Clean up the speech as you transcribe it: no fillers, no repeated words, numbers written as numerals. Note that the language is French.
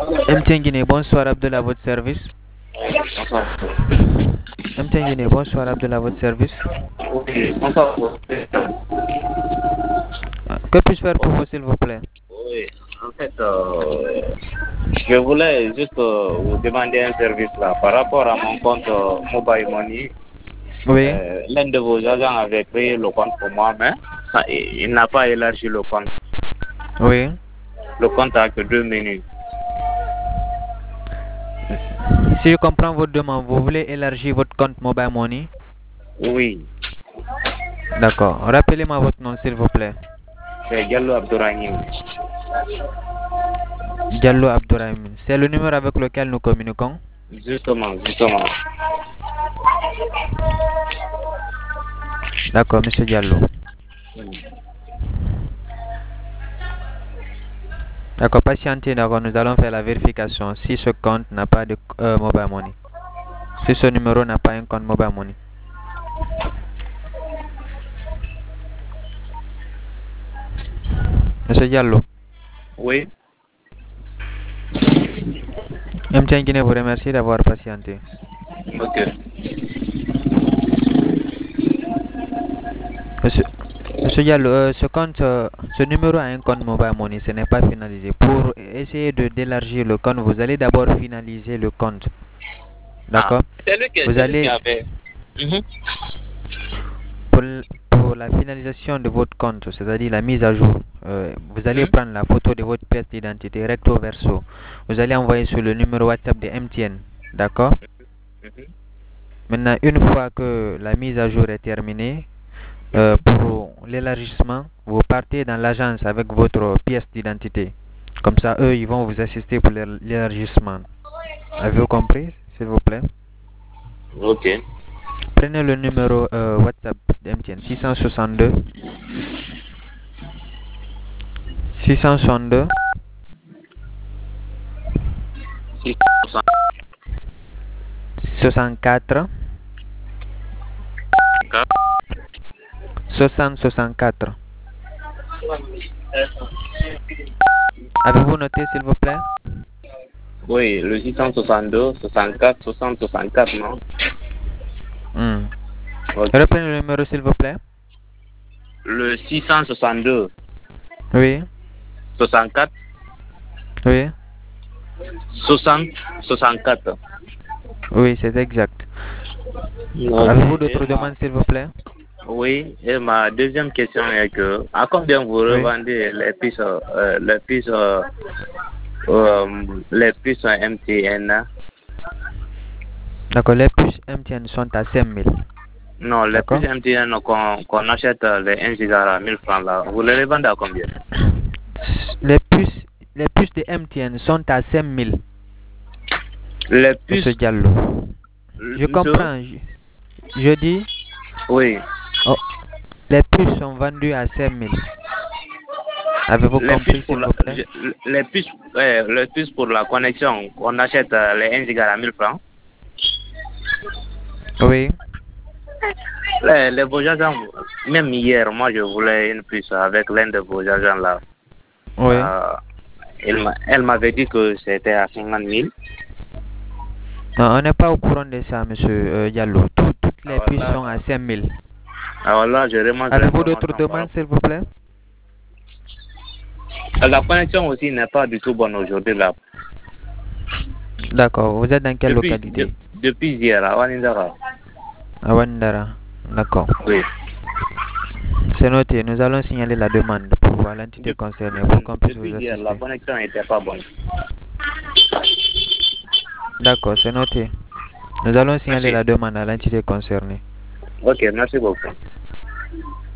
MTN Guinée, bonsoir Abdel à votre service. Bonsoir. MTN Guinée, bonsoir Abdel à votre service. Oui, bonsoir. Que puis-je faire pour vous s'il vous plaît? Oui, en fait, je voulais juste vous demander un service là par rapport à mon compte Mobile Money. Oui, L'un de vos agents avait créé le compte pour moi, mais il n'a pas élargi le compte. oui. Le compte a que 2 menus. Si je comprends votre demande, vous voulez élargir votre compte Mobile Money? Oui, D'accord. Rappelez-moi votre nom s'il vous plaît. c'est Diallo Abdourahim. Diallo Abdourahim. C'est le numéro avec lequel nous communiquons? Justement, justement. D'accord, monsieur Diallo. D'accord, patientez, d'accord, nous allons faire la vérification si ce compte n'a pas de Mobile Money. Si ce numéro n'a pas un compte Mobile Money. Monsieur Diallo, Oui, MTN Guinée vous remercie d'avoir patienté. ok. Monsieur, Monsieur Diallo, ce numéro a un compte Mobile Money, ce n'est pas finalisé. Pour essayer d'élargir le compte, vous allez d'abord finaliser le compte. Ah, D'accord? Vous c'est lui qui allez, avait. Mhm. pour, pour la finalisation de votre compte, c'est-à-dire la mise à jour, vous allez Mhm. prendre la photo de votre pièce d'identité recto verso. Vous allez envoyer sur le numéro WhatsApp de MTN. D'accord? Mhm. Maintenant, une fois que la mise à jour est terminée, Mhm. pour l'élargissement, vous partez dans l'agence avec votre pièce d'identité. Comme ça, eux, ils vont vous assister pour l'élargissement. Avez-vous compris, s'il vous plaît? Ok. Prenez le numéro WhatsApp d'MTN 662 662 64 60 64. Avez-vous noté, s'il vous plaît? Oui, le 662, 64, 60, 64, non? Hmm. Ok. Reprenez le numéro, s'il vous plaît. Le 662, Oui, 64, oui, 60, 64. oui, c'est exact. Ok. Avez-vous d'autres demandes, s'il vous plaît? Oui, et ma deuxième question est que, à combien vous Oui. revendez les puces MTN? D'accord, les puces MTN sont à 5000. Non, les D'accord? puces MTN qu'on achète les 1 giga à 1000 francs là, vous les revendez à combien? Les puces, les puces de MTN sont à 5000, Les Monsieur puces Diallo. Je de... comprends. Je dis, Oui. oh, les puces sont vendues à 5000. Avez-vous Les puces compris, pour s'il vous plaît? les puces pour la connexion, on achète les 1 giga à 1000 francs. Oui, Les beaux agents, même hier, moi je voulais une puce avec l'un de vos agents là. oui. Euh, elle m'avait dit que c'était à 50 000. Non, on n'est pas au courant de ça, Monsieur Diallo. Toutes les Alors puces là, sont à 5000. je demande Avez-vous d'autres l'information par demandes, rapport. s'il vous plaît? La connexion aussi n'est pas du tout bonne aujourd'hui là. D'accord. Vous êtes dans quelle Depuis, localité? depuis hier à Wanindara. À Wandara. D'accord. Oui. C'est noté. Nous allons signaler la demande pour l'entité concernée pour qu'on puisse Depuis vous hier, la assister. connexion n'était pas bonne. D'accord, c'est noté. Nous allons signaler Merci. la demande à l'entité concernée. Ok, merci beaucoup.